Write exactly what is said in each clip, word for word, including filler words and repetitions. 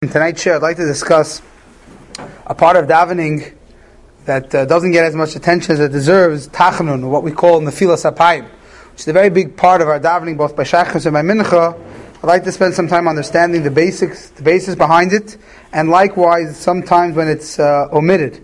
In tonight's share, I'd like to discuss a part of davening that uh, doesn't get as much attention as it deserves, tachanun, what we call nefilas hapayim, which is a very big part of our davening, both by shachris and by mincha. I'd like to spend some time understanding the basics, the basis behind it, and likewise, sometimes when it's uh, omitted.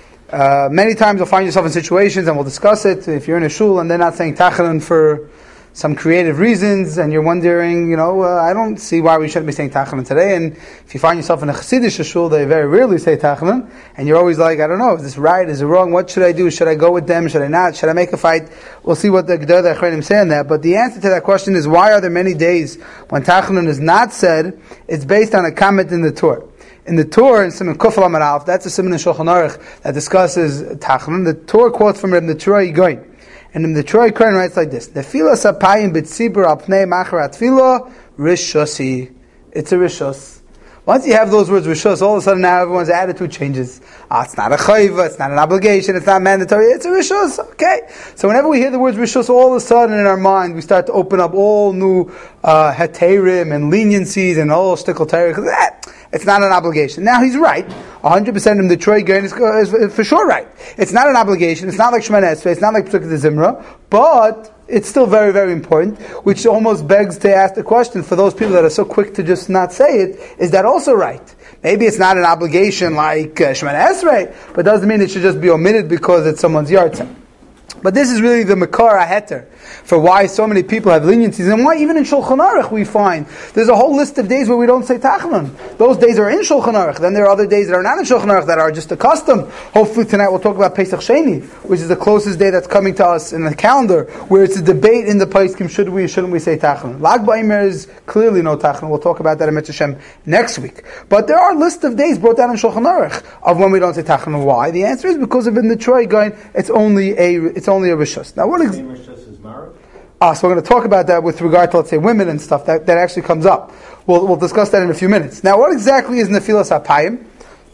Uh, many times you'll find yourself in situations, and we'll discuss it, if you're in a shul and they're not saying tachanun for some creative reasons, and you're wondering, you know, uh, I don't see why we shouldn't be saying tachanun today. And if you find yourself in a chassidish shul, they very rarely say tachanun, and you're always like, I don't know, is this right? Is it wrong? What should I do? Should I go with them? Should I not? Should I make a fight? We'll see what the Gedolei Achronim say on that. But the answer to that question is, why are there many days when tachanun is not said? It's based on a comment in the Torah. In the Torah, in Siman Kuf Lamed Aleph, that's a Siman in Shulchan Aruch that discusses tachanun. The Torah quotes from Reb Neturah Yigoyin. And in the Troy Kern writes like this: Nefilas hapayim b'tzibur al pnei machar atfila rishosi. It's a rishos. Once you have those words rishos, all of a sudden now everyone's attitude changes. Ah, it's not a chayva, it's not an obligation, it's not mandatory, it's a rishos. Okay. So whenever we hear the words rishos, all of a sudden in our mind we start to open up all new uh, heterim and leniencies and all shtickle Torah. It's not an obligation. Now he's right. one hundred percent of the Troy Gain is, is for sure right. It's not an obligation. It's not like Shemoneh Esrei. It's not like Pesukei de Zimra. But it's still very, very important, which almost begs to ask the question for those people that are so quick to just not say it, is that also right? Maybe it's not an obligation like uh, Shemoneh Esrei, but doesn't mean it should just be omitted because it's someone's yard time. But this is really the makar haheter for why so many people have leniencies, and why even in Shulchan Aruch we find there's a whole list of days where we don't say tachanun. Those days are in Shulchan Aruch. Then there are other days that are not in Shulchan Aruch that are just a custom. Hopefully tonight we'll talk about Pesach Sheni, which is the closest day that's coming to us in the calendar, where it's a debate in the Poskim, should we or shouldn't we say tachanun. Lag BaOmer is clearly no tachanun. We'll talk about that in Mitzvah Shem next week. But there are a list of days brought down in Shulchan Aruch of when we don't say tachanun. Why? The answer is because of in the Troy going, it's only a it's only a rishus. Now what ex- Ah, so we're going to talk about that with regard to, let's say, women and stuff. That, that actually comes up. We'll, we'll discuss that in a few minutes. Now, what exactly is nefilas hapayim?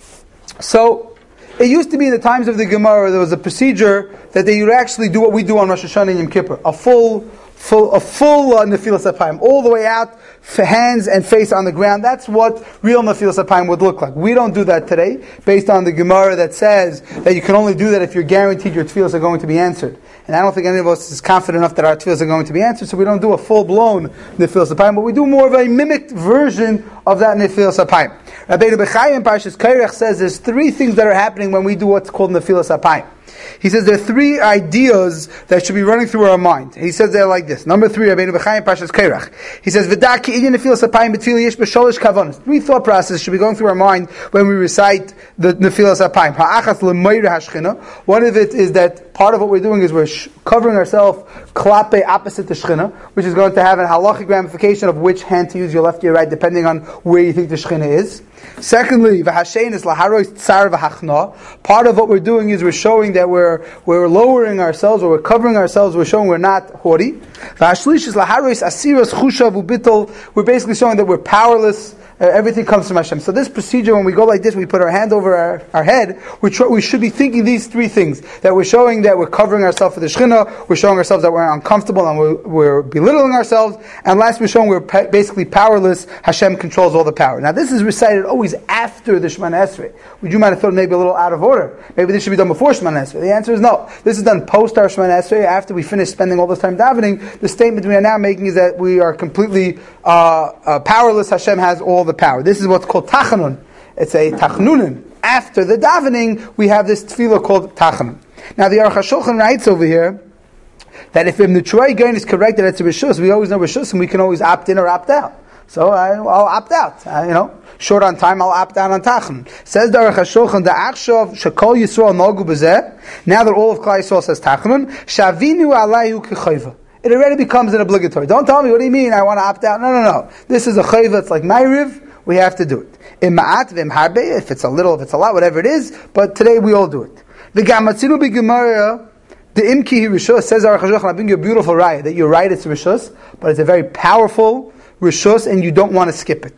So, it used to be in the times of the Gemara, there was a procedure that they would actually do what we do on Rosh Hashanah and Yom Kippur. A full, full, a full uh, nefilas hapayim. All the way out, for hands and face on the ground. That's what real nefilas hapayim would look like. We don't do that today, based on the Gemara that says that you can only do that if you're guaranteed your tefillas are going to be answered. And I don't think any of us is confident enough that our tefillas are going to be answered, so we don't do a full-blown nefilas hapayim, but we do more of a mimicked version of that nefilas hapayim. Rabbeinu Bechaya in Parshas Kairach says there's three things that are happening when we do what's called nefilas hapayim. He says there are three ideas that should be running through our mind. He says they're like this. Number three, Rabbeinu Bechaya in Parshas Kairach. He says, V'da ki inyan nefilas hapayim b'tefillah yesh b'sholosh kavanos. Three thought processes should be going through our mind when we recite the nefilas hapayim. Ha'achas l'moira hashchina. One of it is that part of what we're doing is we're sh- covering ourselves klape opposite the shchina, which is going to have a halachic ramification of which hand to use, your left or your right, depending on where you think the shchina is. Secondly, v'hashein is laharois tsar v'hachna. Part of what we're doing is we're showing that we're we're lowering ourselves, or we're covering ourselves. We're showing we're not haughty. V'hashlish is laharois asiras chushav u'bitol. We're basically showing that we're powerless. Uh, everything comes from Hashem. So this procedure, when we go like this, we put our hand over our, our head, we, tr- we should be thinking these three things. That we're showing that we're covering ourselves for the Shekhinah, we're showing ourselves that we're uncomfortable and we're, we're belittling ourselves, and last we're showing we're pa- basically powerless. Hashem controls all the power. Now this is recited always after the Shemoneh Esrei. Would you might have thought maybe a little out of order? Maybe this should be done before Shemoneh Esrei. The answer is no. This is done post our Shemoneh Esrei, after we finish spending all this time davening. The statement we are now making is that we are completely uh, uh, powerless. Hashem has all the power. This is what's called tachanun. It's a tachnunin. After the davening, we have this tefillah called tachanun. Now the Aruch HaShulchan writes over here that if Ibn Neturah Yigoyin is correct that it's a rishus, we always know rishus, and we can always opt in or opt out. So I, I'll opt out. I, you know, short on time, I'll opt out on tachanun. Says the Aruch HaShulchan, the achshav shekol Yisrael nogu b'zeh. Now that all of Klal Yisrael says tachanun, shavinu alayhu k'chayva. It already becomes an obligatory. Don't tell me, what do you mean? I want to opt out. No, no, no. This is a chayva. It's like ma'ariv. We have to do it. Ima'at v'im harbe, if it's a little, if it's a lot, whatever it is, but today we all do it. V'gam matzinu b'gemara, the imki rishus, says Aruch HaShulchan, I bring you a beautiful raya, that you're right, it's rishus, but it's a very powerful rishus, and you don't want to skip it.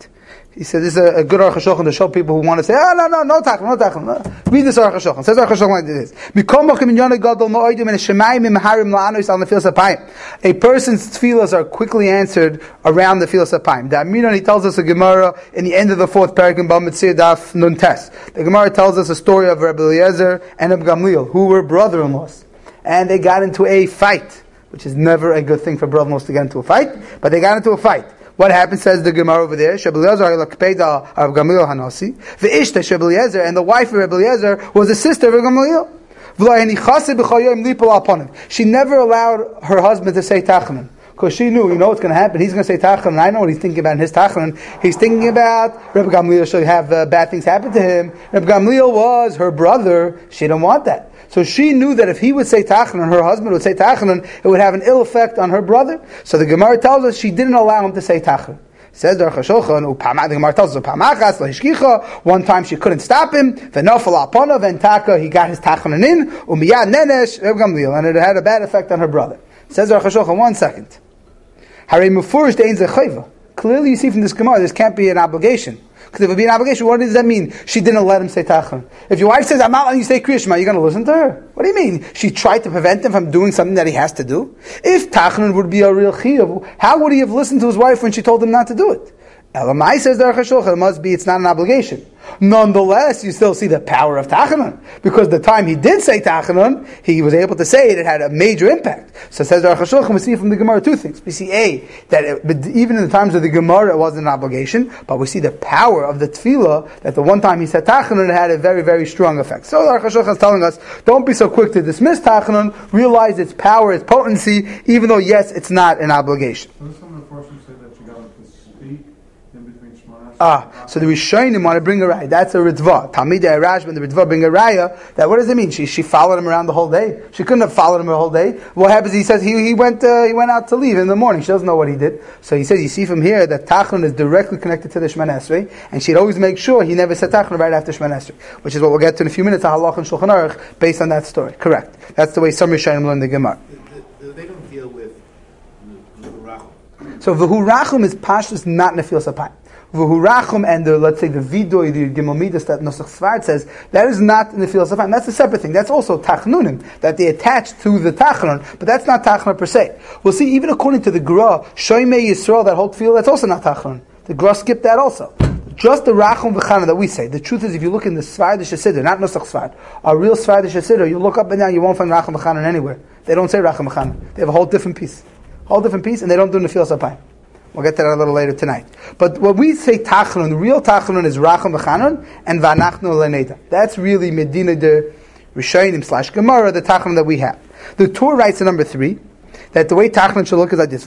He said this is a, a good Aruch HaShulchan to show people who want to say, oh, no, no, no Tachanun, no Tachanun. No. Read this Aruch HaShulchan. Says Aruch HaShulchan like this. A person's tefillas are quickly answered around the Tfilas Apayim. The Amiran, he tells us a Gemara in the end of the fourth parak in Bava Metzia Daf Nun Tes. The Gemara tells us a story of Rabbi Eliezer and Rabbi Gamliel, who were brother-in-laws. And they got into a fight, which is never a good thing for brother-in-laws to get into a fight, but they got into a fight. What happened, says the Gemara over there, Rabbi Eliezer of Gamliel Hanasi, Ve'ishta Rabbi Eliezer, and the wife of Rabbi Eliezer was the sister of Gamliel. She never allowed her husband to say Tachanun, because she knew, you know what's going to happen. He's going to say Tachanun. I know what he's thinking about in his Tachanun. He's thinking about Rabbi Gamliel should have uh, bad things happen to him. Rabbi Gamliel was her brother. She didn't want that. So she knew that if he would say Tachanun, her husband would say Tachanun, it would have an ill effect on her brother. So the Gemara tells us she didn't allow him to say Tachanun. Says the Aruch HaShulchan, the Gemara tells us, one time she couldn't stop him, v'nofel alponav, and Taka, he got his Tachanun in, umiyad nenesh, Reb Gamliel, and it had a bad effect on her brother. Says the Aruch HaShulchan, one second. Harei mufurish de'ein zechayva. Clearly you see from this Gemara, this can't be an obligation. Because if it would be an obligation, what does that mean? She didn't let him say Tachanun. If your wife says, I'm not letting you say Kriya Shema, you're going to listen to her? What do you mean? She tried to prevent him from doing something that he has to do? If Tachanun would be a real chiyuv, how would he have listened to his wife when she told him not to do it? Elamai says the Aruch HaShulchan, it must be, it's not an obligation. Nonetheless, you still see the power of Tachanun. Because the time he did say Tachanun, he was able to say it, it had a major impact. So says the Aruch HaShulchan, we see from the Gemara two things. We see A, that it, even in the times of the Gemara, it wasn't an obligation, but we see the power of the Tefillah, that the one time he said Tachanun, it had a very, very strong effect. So the Aruch HaShulchan is telling us, don't be so quick to dismiss Tachanun, realize its power, its potency, even though, yes, it's not an obligation. Ah, so the Rishonim want to bring a raya. That's a Ritva. Talmidei Rash, when the Ritva bring a raya, that what does it mean? She she followed him around the whole day. She couldn't have followed him the whole day. What happens? He says he he went uh, he went out to leave in the morning. She doesn't know what he did. So he says you see from here that Tachanun is directly connected to the Shemana Esrei, and she'd always make sure he never said Tachanun right after Shemana Esrei, which is what we'll get to in a few minutes. Halach and Shulchan Aruch based on that story. Correct. That's the way some Rishonim learn the Gemara. They don't deal with V'hu So V'hu Rachum is pashtus not Nefilas Apayim. V'hu Rachum and the, let's say, the Vidoy, the Gimel Midas that Nosach Sfard says, that is not in the Nefilas Apayim. That's a separate thing. That's also Tachnunim, that they attach to the Tachanun, but that's not Tachanun per se. We'll see, even according to the Gra, Shoymei Yisrael, that whole field, that's also not Tachanun. The Gra skipped that also. Just the Rachum V'chana that we say. The truth is, if you look in the Svardish Siddur, not Nosach Sfard, a real Svardish Siddur, you look up and down, you won't find Rachum V'chana anywhere. They don't say Rachum V'chana. They have a whole different piece. Whole different piece, and they don't do Nefilas Apayim. We'll get to that a little later tonight. But when we say Tachanun, the real Tachanun is Racham V'chanun and V'anachnu L'neda. That's really Medina de Rishonim slash Gemara, the Tachanun that we have. The Torah writes in number three, that the way Tachanun should look is like this.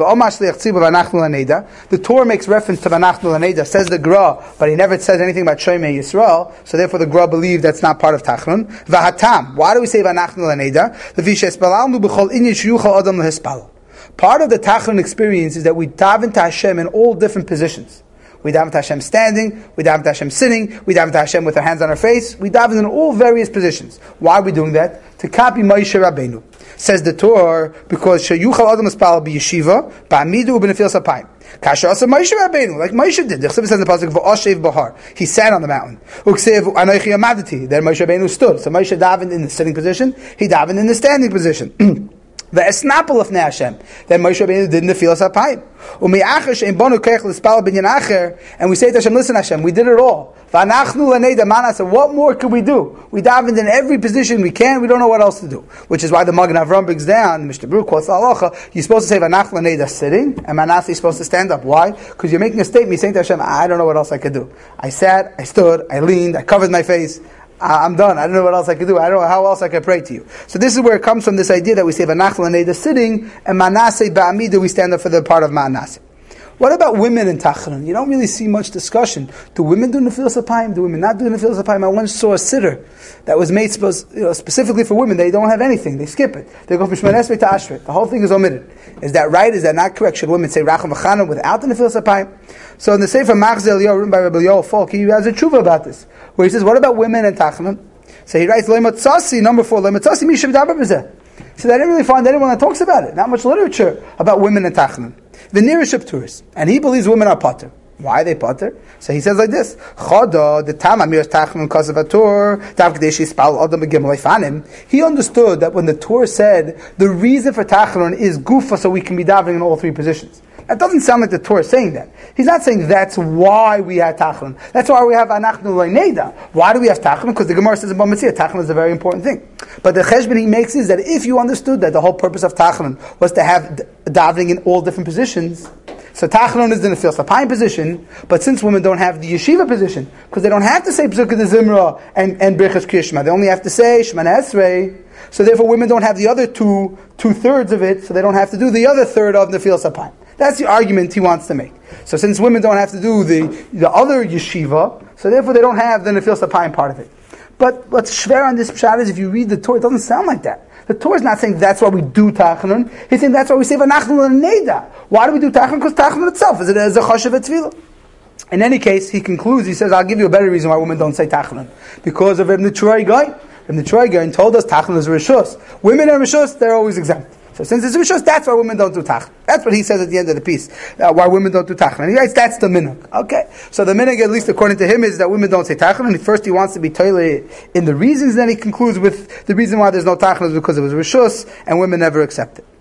The Torah makes reference to V'anachnu L'neda, says the Gra, but he never says anything about Shoymei Yisrael, so therefore the Gra believe that's not part of Tachanun. V'hatam, why do we say V'anachnu L'neda? V'vishespalalnu b'chol inyan sheyuchal adam l'hispal. Part of the Tachanun experience is that we daven to Hashem in all different positions. We daven to Hashem standing, we daven to Hashem sitting, we daven to Hashem with our hands on our face, we daven in all various positions. Why are we doing that? To copy Moshe Rabbeinu. Says the Torah, because Sheyuchal Adam Espal b'yeshiva, ba'amidu u'b'nefilas apayim. Kasher asa Moshe Rabbeinu, like Moshe did. The Chassidus says in the pasuk, v'oshev bahar. He sat on the mountain. Uksev anochi amadati. Then Moshe Rabbeinu stood. So Moshe davened in the sitting position, he davened in the standing position. The esnapel of Hashem. Then Moshe Rabbeinu did Nefilas Apayim. Umi'acher she'im bonu keich l'spal binyan acher, and we say to Hashem, listen Hashem, we did it all. V'anachnu l'neda manasa. What more could we do? We davened in every position we can. We don't know what else to do. Which is why the Magen Avram brings down. Mishnah Berurah quotes the halacha. You're supposed to say v'anachnu l'neda sitting, and manasa is supposed to stand up. Why? Because you're making a statement. You're saying to Hashem, I don't know what else I could do. I sat, I stood, I leaned, I covered my face. I'm done. I don't know what else I could do. I don't know how else I could pray to you. So this is where it comes from, this idea that we say V'anachnu l'neda sitting, and Manaseh ba'amida, we stand up for the part of Manaseh. What about women in Tachanun? You don't really see much discussion. Do women do Nefilas Apayim? Do women not do Nefilas Apayim? I once saw a sitter that was made you know, specifically for women. They don't have anything. They skip it. They go from Shemana Esrei to Ashret. The whole thing is omitted. Is that right? Is that not correct? Should women say Racham V'chana without the Nefilas Apayim? So in the Sefer Machzeh Eliyahu, written by Rabbi Yoel Falk, he has a tshuva about this, where he says, what about women in Tachanun? So he writes, Le'matzasi, number four, Le'matzasi mishav davar b'zeh. So I didn't really find anyone that talks about it. Not much literature about women in Tachanun. The nearest Shepturis. And he believes women are pater. Why are they pater? So he says like this: Choda the tam amir tachnun kasavatur dav k'dei sheispal adam begimel leifanim. He understood that when the Torah said the reason for tachnun is gufa, so we can be davening in all three positions. That doesn't sound like the Torah is saying that. He's not saying that's why we have tachnun. That's why we have anachnu le'neda. Why do we have tachnun? Because the Gemara says in Bava Metzia, tachnun is a very important thing. But the cheshbon he makes is that if you understood that the whole purpose of tachnun was to have d- davening in all different positions, so tachnun is in the Nefil Sapayim position, but since women don't have the yeshiva position, because they don't have to say Pesukah de Zimra and, and Birchas Kriyashma, they only have to say Shemana Esrei, so therefore women don't have the other two, two-thirds of it, so they don't have to do the other third of Nefil Sapayim. That's the argument he wants to make. So since women don't have to do the, the other yeshiva, so therefore they don't have the Nefil Sapayim part of it. But what's shver on this pshat is if you read the Torah, it doesn't sound like that. The Torah is not saying that's why we do tachanun. He's saying that's why we say v'nachnu l'neda. Why do we do tachanun? Because tachanun itself is a chashav tefillah. In any case, he concludes, he says, I'll give you a better reason why women don't say tachanun. Because of Ibn Troy Guy. Ibn Troy Guy told us tachanun is rishus. Women are rishus, they're always exempt. So since it's rishus, that's why women don't do tachanun. That's what he says at the end of the piece. Uh, why women don't do tachanun. He writes, that's the minhag. Okay. So the minhag, at least according to him, is that women don't say tachanun. First he wants to be toilet in the reasons, then he concludes with the reason why there's no tachanun is because it was rishus, and women never accept it.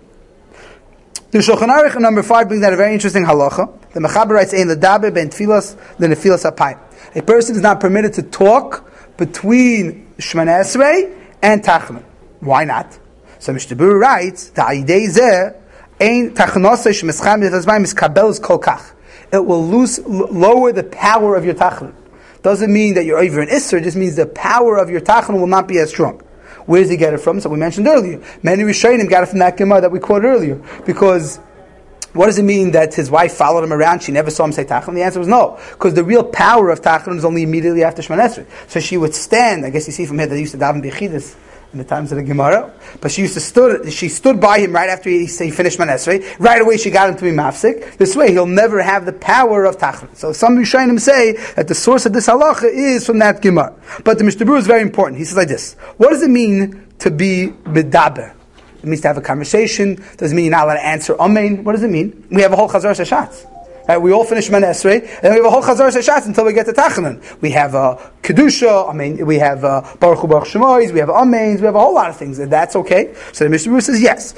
The Shulchan Aruch number five brings out a very interesting halacha. The Mechaber writes, Ein ledaber ben tfilas lenefilas apayim. A person is not permitted to talk between Shemana Esrei and tachanun. Why not? So Mishnah Berurah writes, "Ta'idei zeh ein tachanasei shemescham yitazmayim miskabels kol kach." It will lose, lower the power of your tachanun. Doesn't mean that you're over an isser. It just means the power of your tachanun will not be as strong. Where does he get it from? So we mentioned earlier. Many Rishonim got it from that Gemara that we quoted earlier. Because what does it mean that his wife followed him around? She never saw him say tachanun. The answer was no, because the real power of tachanun is only immediately after Shemana Esrei. So she would stand. I guess you see from here that they used to daven b'chidus in the times of the Gemara, but she used to stood. She stood by him right after he, he finished Shemana Esrei. Right away, she got him to be mafsik. This way, he'll never have the power of tachanun. So some Rishonim say that the source of this halacha is from that Gemara. But the Mishnah Berurah is very important. He says like this: what does it mean to be medaber? It means to have a conversation. Does it mean you're not allowed to answer amen? What does it mean? We have a whole chazar shashatz. Right, we all finish Shemana Esrei, and then we have a whole chazar shashatz until we get to tachanun. We have uh, kedusha. I mean, we have uh, baruch hu baruch shemois. We have amens. We have a whole lot of things, and that's okay. So the Mishnah Berurah says yes.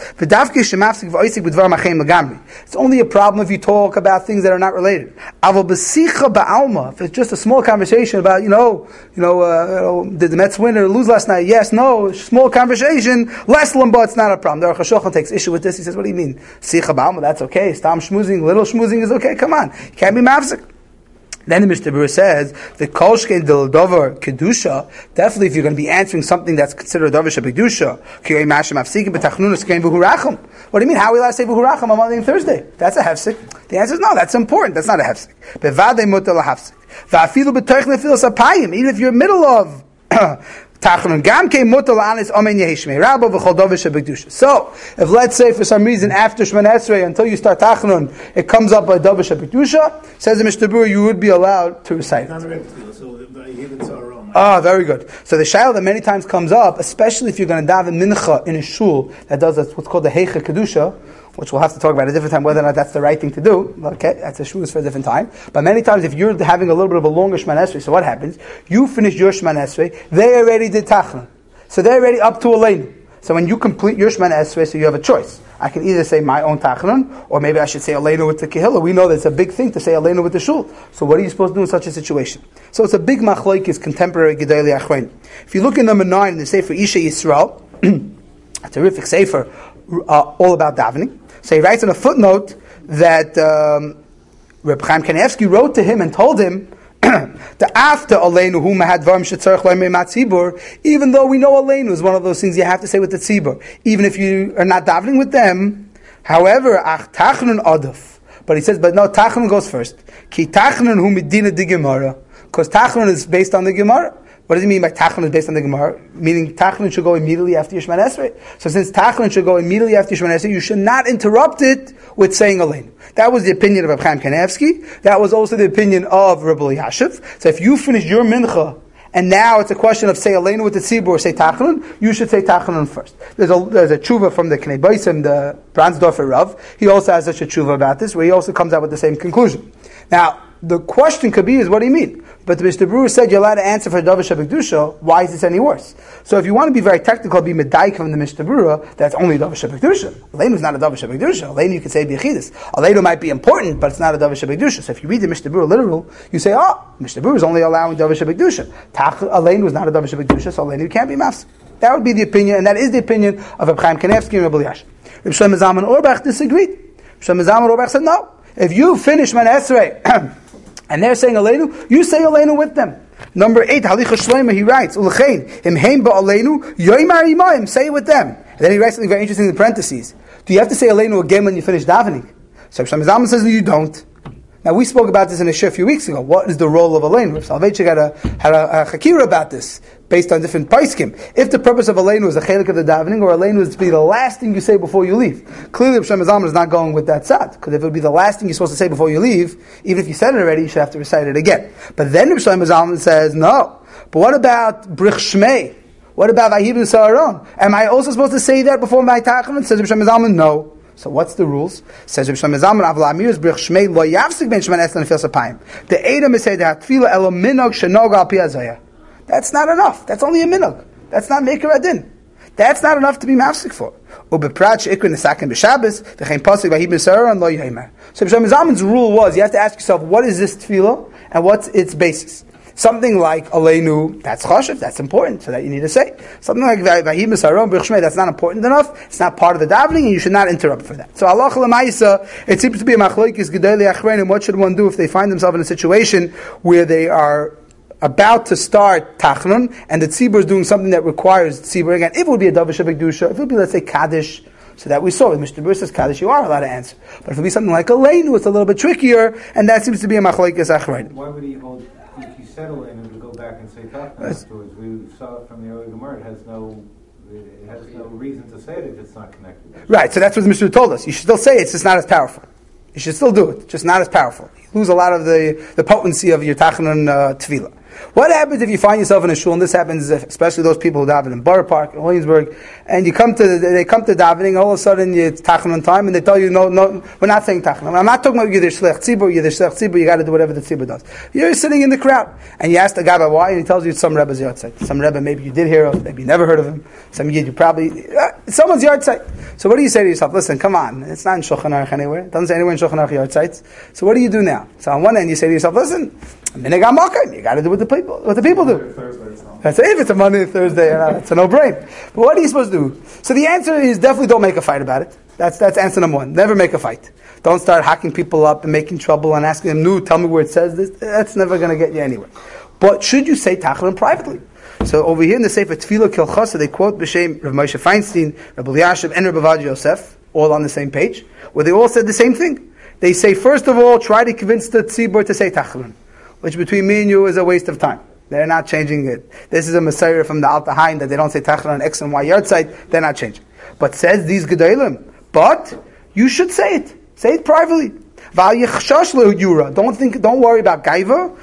It's only a problem if you talk about things that are not related. If it's just a small conversation about, you know, you know, uh, you know did the Mets win or lose last night? Yes, no, small conversation. Less lumba, it's not a problem. The Aruch HaShulchan takes issue with this. He says, what do you mean? Sicha ba'alma, that's okay. Stam shmuzing, little shmuzing is okay. Come on, you can't be mafsik. Then the Mishnah Berurah says the kolshkein del dover kedusha. Definitely, if you're going to be answering something that's considered a dover shebekdusha, kiyei mashem mafsikim betachnunus kein v'hurachim. What do you mean? How are we allowed to say v'hurachim on Monday and Thursday? That's a hefsik. The answer is no. That's important. That's not a hefsik. Bevadei mutar lahafsik. Va'afilu b'toich nefilas apayim. Even if you're in the middle of tachanun gam ke mutar la'anis amen yehishmei rabba v'chol dover shebekdusha. So, if let's say for some reason after Shemana Esrei until you start tachanun it comes up by dover shebekdusha, says the Mishnah Berurah you would be allowed to recite it. Ah, very good. So the shayla that many times comes up, especially if you're going to daven mincha in a shul that does what's called the heicha kedusha, which we'll have to talk about at a different time whether or not that's the right thing to do. Okay, that's a shul for a different time. But many times if you're having a little bit of a longer Shemana Esrei, so what happens? You finish your Shemana Esrei, they already did tachanun, so they're already up to aleinu. So when you complete your Shemana Esrei, so you have a choice. I can either say my own tachanun, or maybe I should say aleinu with the kehillah. We know that it's a big thing to say aleinu with the shul. So what are you supposed to do in such a situation? So it's a bbig machlokes contemporary gedolei achronim. If you look in number nine in the Sefer Isha Yisrael, a terrific sefer uh, all about davening. So he writes in a footnote that um, Reb Chaim Kanievsky wrote to him and told him that after aleinu hu mahad dvarim shetzarich loymei matzibur, even though we know aleinu is one of those things you have to say with the tzibur, even if you are not davening with them. However, ach tachanun aduf. But he says, but no, tachanun goes first. Ki tachanun hu midina di Gemara, because tachanun is based on the Gemara. What does he mean by tachanun is based on the Gemara? Meaning tachanun should go immediately after Shemana Esrei. So since tachanun should go immediately after Shemana Esrei, you should not interrupt it with saying aleinu. That was the opinion of Reb Chaim Kanievsky. That was also the opinion of Reb Elyashiv. So if you finish your mincha, and now it's a question of say aleinu with the tzibur or say tachanun, you should say tachanun first. There's a there's a tshuva from the Knei Boisim, the Brandsdorfer Rav. He also has such a tshuva about this, where he also comes out with the same conclusion. Now, the question could be is, what do you mean? But the Mishnah Berurah said you're allowed to answer for Davar Shebekdusha. Why is this any worse? So if you want to be very technical, be medaik from the Mishnah Berurah, that's only Davar Shebekdusha. Aleinu is not a Davar Shebekdusha. Aleinu you could say B'Yechidus. Aleinu might be important, but it's not a Davar Shebekdusha. So if you read the Mishnah Berurah literal, you say, oh, Mishnah Berurah is only allowing Davar Shebekdusha. Aleinu is not a Davar Shebekdusha, so Aleinu can't be mafsek. That would be the opinion, and that is the opinion of Reb Chaim Kanevsky and Reb Elyashiv. Reb Shlomo Zalman Auerbach disagreed. Reb Shlomo Zalman Auerbach said, no. If you finish Man Esrei, and they're saying Aleinu, you say Aleinu with them. Number eight, Halicha Shlomo, he writes, Ulechein, Im Heim Ba'Aleinu, Yoimar Imayim, say it with them. And then he writes something very interesting in the parentheses. Do you have to say Aleinu again when you finish davening? So Reb Shlomo Zalman says, no, you don't. Now, we spoke about this in a shir a few weeks ago. What is the role of Aleinu? Reb Soloveitchik had a, had a, a chakira about this, based on different paiskim. If the purpose of Aleinu is the chelik of the davening, or Aleinu is to be the last thing you say before you leave. Clearly, Reb Shlomo Zalman is not going with that sad, because if it would be the last thing you're supposed to say before you leave, even if you said it already, you should have to recite it again. But then Reb Shlomo Zalman says, no. But what about Brich Shmei? What about Vayibin Sa'aron? Am I also supposed to say that before my tachanun? Says Reb Shlomo Zalman, no. So what's the rules? Says Reb Shlomo Zalman, Avla Amir's Brich Shmei lo yafsik ben Shman Eslan Fil Sapayim. The Edom is said that Tefillah elo minog shenog al pi hazayah. That's not enough. That's only a minog. That's not Meker Adin. That's not enough to be mafsik for. Ubeprat sheikrin nesakin b'Shabbos v'chein pasuk v'hibin sa'aron lo yimer. So Reb Shlomo Zalman's rule was you have to ask yourself what is this tefillah and what's its basis. Something like Aleinu, that's chashiv, that's important, so that you need to say. Something like Vahim Saron Brich Shmei, that's not important enough, it's not part of the davening, and you should not interrupt for that. So Allah L'maisa, it seems to be a machlokes gedolei achrein, and what should one do if they find themselves in a situation where they are about to start tachnun, and the tzibur is doing something that requires tzibur again. If it would be a davar shebekdusha, if it would be, let's say, kaddish, so that we saw with Mishnah Berurah says kaddish, you are allowed to answer. But if it would be something like Aleinu, it's a little bit trickier, and that seems to be a machlokes achrein. Why would he hold? If you settle in and to go back and say tachnun afterwards, we saw it from the early Gemara. It has no, it has no reason to say it if it's not connected. Right. So that's what the Mishnah told us. You should still say it, it's just not as powerful. You should still do it, just not as powerful. You lose a lot of the, the potency of your tachanun uh, tefillah. What happens if you find yourself in a shul, and this happens especially those people who daven in Borough Park, in Williamsburg, and you come to they come to davening, all of a sudden it's tachanun time, and they tell you, no, no, we're not saying tachanun. I'm not talking about Yiddish Shlech Tzibur, Yiddish Shlech Tzibur, you got to do whatever the Tzibur does. You're sitting in the crowd, and you ask the guy about why, and he tells you it's some Rebbe's yard site. Some Rebbe maybe you did hear of, maybe you never heard of him, some Yid you probably, uh, it's someone's yard site. So what do you say to yourself? Listen, come on, it's not in Shulchan Aruch anywhere, it doesn't say anywhere in Shulchan Aruch yard sites. So what do you do now? So on one end you say to yourself, listen, Minhag HaMakom, you got to do what the people, what the people do. That's if it's a Monday or Thursday, it's a no-brainer. But what are you supposed to do? So the answer is definitely don't make a fight about it. That's that's answer number one. Never make a fight. Don't start hacking people up and making trouble and asking them, no, tell me where it says this. That's never going to get you anywhere. But should you say tachanun privately? So over here in the Sefer Tefillah Kil Chasa, they quote B'Shem Rav Moshe Feinstein, Rav Elyashiv, and Rav Ovadia Yosef, all on the same page, where they all said the same thing. They say, first of all, try to convince the tzibur to say tachanun, which between me and you is a waste of time. They're not changing it. This is a Messiah from the Alta Haim that they don't say tachanun on X and Y yard site. They're not changing. But says these gedolim. But you should say it. Say it privately. Don't think. Don't worry about gaiva.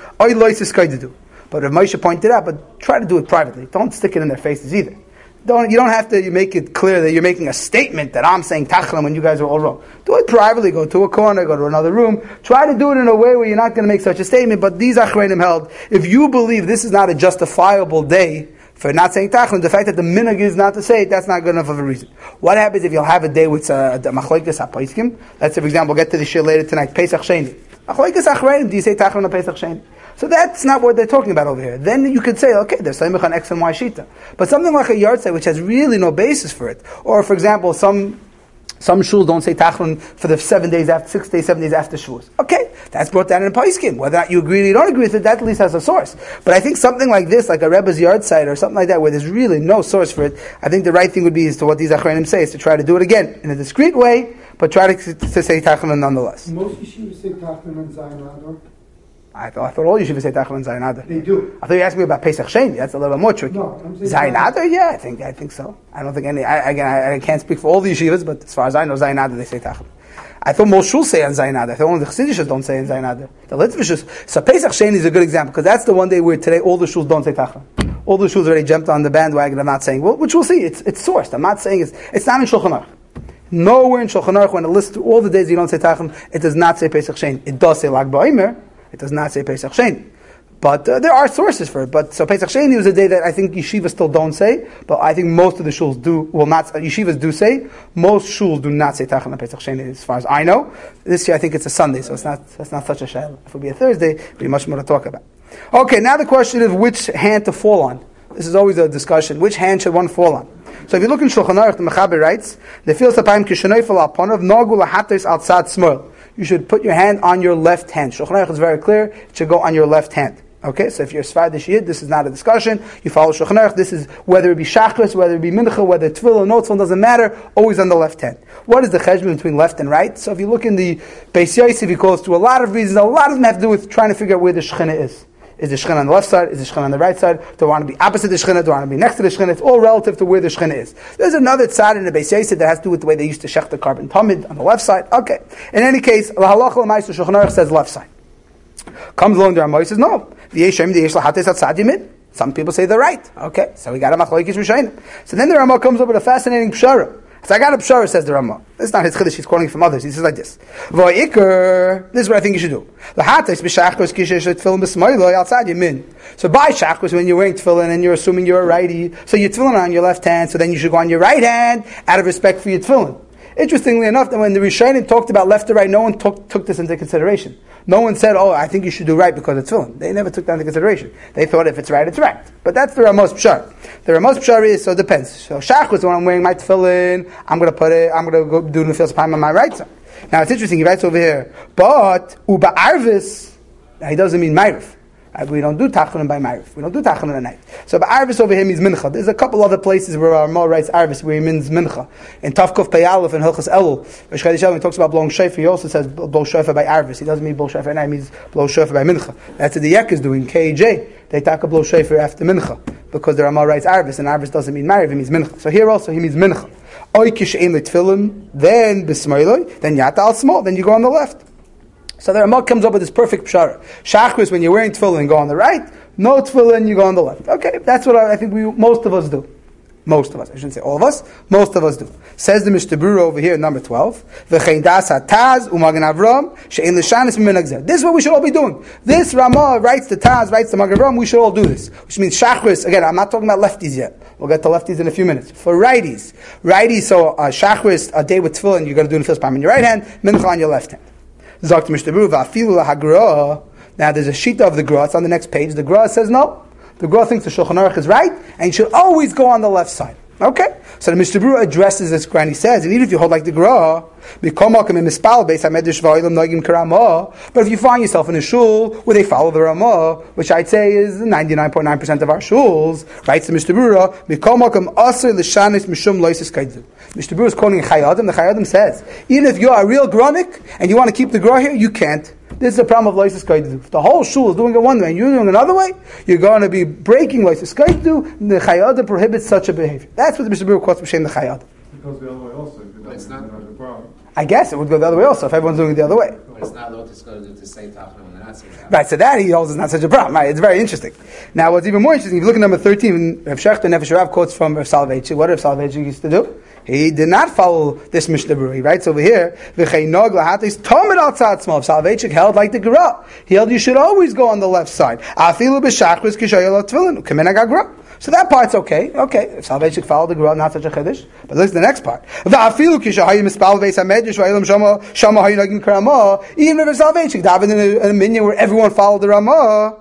But Rav Moshe pointed out. But try to do it privately. Don't stick it in their faces either. Don't, you don't have to make it clear that you're making a statement that I'm saying tachanun when you guys are all wrong. Do it privately. Go to a corner, go to another room. Try to do it in a way where you're not going to make such a statement. But these achreinim held, if you believe this is not a justifiable day for not saying tachanun, the fact that the minhag is not to say it, that's not good enough of a reason. What happens if you'll have a day with a machlokes hapaiskim? Let's say, for example, we'll get to the shir later tonight, Pesach Sheni. Machlokes achreinim, do you say tachanun on Pesach Sheni? So that's not what they're talking about over here. Then you could say, okay, there's Saimach on X and Y Shita. But something like a yard site which has really no basis for it. Or, for example, some some shuls don't say tachanun for the seven days after, six days, seven days after Shavuos. Okay, that's brought down in a paiskim. Whether or not you agree or you don't agree with it, that at least has a source. But I think something like this, like a Rebbe's yard site or something like that, where there's really no source for it, I think the right thing would be is to what these achreinim say, is to try to do it again in a discreet way, but try to, to say tachanun nonetheless. Most yeshivas say tachanun on Zayin Adar. I thought, I thought all you should say tachanun on Zayin Adar. They do. I thought you asked me about Pesach Sheni. That's a little bit more tricky. No, I'm saying Zayin Adar, yeah, I think I think so. I don't think any. I, again, I, I can't speak for all the yeshivas, but as far as I know, Zayin Adar they say tachanun. I thought most shuls say on Zayin Adar. I thought only the Chassidishes don't say on Zayin Adar. The Litvishus. So Pesach Sheni is a good example because that's the one day where today all the shuls don't say tachanun. All the shuls already jumped on the bandwagon. I'm not saying well, which we'll see. It's it's sourced. I'm not saying it's it's not in Shulchan Aruch. Nowhere in Shulchan Aruch when it lists all the days you don't say tachanun, it does not say Pesach Sheni. It does say Lag BaOmer. It does not say Pesach Sheni. But uh, there are sources for it. But so Pesach Sheni was a day that I think yeshivas still don't say, but I think most of the shuls do, will not, uh, yeshivas do say. Most shuls do not say Tachanun on Pesach Sheni, as far as I know. This year I think it's a Sunday, so it's not, that's not such a shayla. If it would be a Thursday, it'd be much more to talk about. Okay, now the question of which hand to fall on. This is always a discussion. Which hand should one fall on? So if you look in Shulchan Aruch, the Mechaber writes, the Filas Apayim Kishanoifel Alponav Nagu Lahates Altzad Smol. You should put your hand on your left hand. Shulchan Aruch is very clear. It should go on your left hand. Okay, so if you're Sfardish Yid, this is not a discussion. You follow Shulchan Aruch. This is whether it be Shachris, whether it be Mincha, whether Tefillah or no Tefillah, doesn't matter. Always on the left hand. What is the cheshbon between left and right? So if you look in the Beis Yosef, he goes through a lot of reasons. A lot of them have to do with trying to figure out where the Shechina is. Is the Shechina on the left side? Is the Shechina on the right side? Do I want to be opposite the Shechina? Do I want to be next to the Shechina? It's all relative to where the Shechina is. There's another tzad in the Beis Yosef that has to do with the way they used to shech the carbon tamid on the left side. Okay. In any case, the halacha l'maisa Shulchan Aruch says left side. Comes along the Ramah, says no. Some people say they're right. Okay. So we got a machlokes rishonim. So then the Ramah comes up with a fascinating pshara. So I got a pshara, says the Ramah. This is not his chiddush, he's quoting from others. He says like this. V'ikr, this is what I think you should do. So by shachos, when you're wearing tefillin and you're assuming you're a righty, so your tefillin are on your left hand, so then you should go on your right hand out of respect for your tefillin. Interestingly enough, that when the Rishonim talked about left to right, no one took, took this into consideration. No one said, oh, I think you should do right because it's tefillin. They never took that into consideration. They thought if it's right, it's right. But that's the Ramah's pshar. The Ramah's pshar is, so it depends. So shachos, when I'm wearing my tefillin, I'm going to put it, I'm going to go do Nefilas Apayim on my right side. Now it's interesting, he writes over here, but uba arvis, he doesn't mean ma'ariv. Uh, we don't do Tachanun by Ma'ariv. We don't do Tachanun at night. So but Arvis over here means Mincha. There's a couple other places where our Ramah writes Arvis where he means Mincha. In Tavkuf Peyalef and Hilchas Elul, when he talks about blowing shofar, he also says blow shofar by Arvis. He doesn't mean blow shofar at night, he means blow shofar by Mincha. That's what the Yek is doing, K J. They talk a blow shofar after Mincha. Because the Ramah writes Arvis, and Arvis doesn't mean Ma'ariv, it means Mincha. So here also he means Mincha. Oy kishein l'tfilin, then b'smoiloi, then yata al small, then you go on the left. So the Ramah comes up with this perfect pshara. Shachris, when you're wearing tefillin, go on the right. No tefillin, you go on the left. Okay, that's what I, I think we most of us do. Most of us. I shouldn't say all of us. Most of us do. Says the Mishnah Berurah over here, number twelve. V'chein das hataz u'magen Avram she'en l'shanis min agzer. This is what we should all be doing. This Ramah writes the Taz, writes the Magen Avram. We should all do this. Which means Shachris. Again, I'm not talking about lefties yet. We'll get to lefties in a few minutes. For righties, righties. So uh, Shachris, a day with tefillin, you're going to do Nefilas Apayim in your right hand, Mincha on your left hand. Zok to Mishnah Berurah v'afilu lahagra. Now there's a sheet of the Gra. It's on the next page. The Gra says no. The Gra thinks the Shulchan Aruch is right, and you should always go on the left side. Okay? So the Mishnah Berurah addresses this Gra, and he says, and even if you hold like the Gra, but if you find yourself in a shul where they follow the Ramah, which I'd say is ninety-nine point nine percent of our shuls, writes the Mishnah Berurah, Mishnah Berurah is quoting Chayei Adam. The Chayei Adam says, even if you're a real Gronik and you want to keep the Gra here, you can't. This is the problem of Loises Kaidu. If the whole shul is doing it one way and you're doing it another way, you're going to be breaking Loises Kaidu. The Chayei Adam prohibits such a behavior. That's what the Mishnah Berurah quotes B'Shem the Chayei Adam. It goes the other way also. But it's not the problem. I guess it would go the other way also if everyone's doing it the other way. But it's not Lotus Kaidu to say Tachanun when they're not saying Tachanun. Right, so that he holds is not such a problem. Right, it's very interesting. Now, what's even more interesting, if you look at number thirteen, Rav Shechter Nefesh Rav quotes from Rav Soloveitchik. What did Rav Soloveitchik used to do? He did not follow this Mishnah Berurah. He writes over here, V'chein nog lahatis tomid al tzad small. Rav Soloveitchik held like the Gra. He held you should always go on the left side. Afilu b'shachris k'shayel tefillin u'kemen ha'Gra. So that part's okay. Okay, if Soloveitchik followed the Gra, not such a chiddush. But listen to the next part. V'afilu k'shayim mispal v'eis hamedrash v'aylam shama shama hayinagim k'Ramah. Even if Soloveitchik davened in a, in a minyan where everyone followed the Ramah,